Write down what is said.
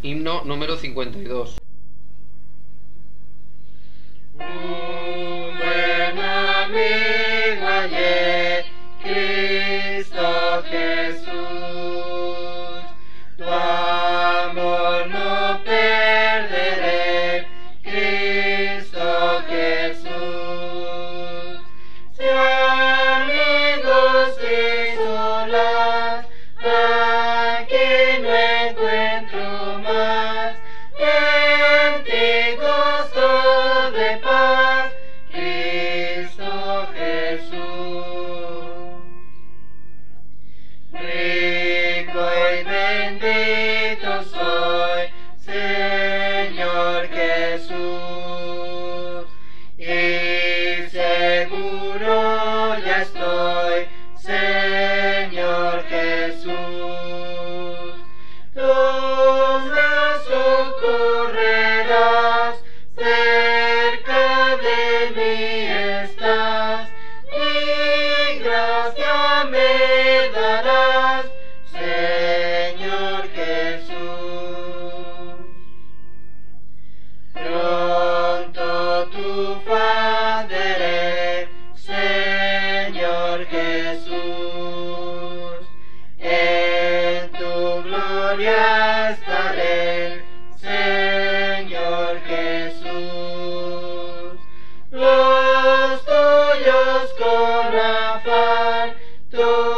Himno número 52. Un buen amigo hallé, Cristo Jesús, tu amor no perderé, Cristo Jesús. Si amigos y solas, aquí no encuentro más, en ti gozo de paz, Cristo Jesús. Rico y bendito soy, Señor Jesús, y seguro ya estoy, Señor Jesús. Tus brazos correrás, cerca de mí estás, y gracia me darás, Señor Jesús. Pronto tu faz veré, Señor Jesús, en tu gloria estaré, Señor Jesús. Los tuyos con afán,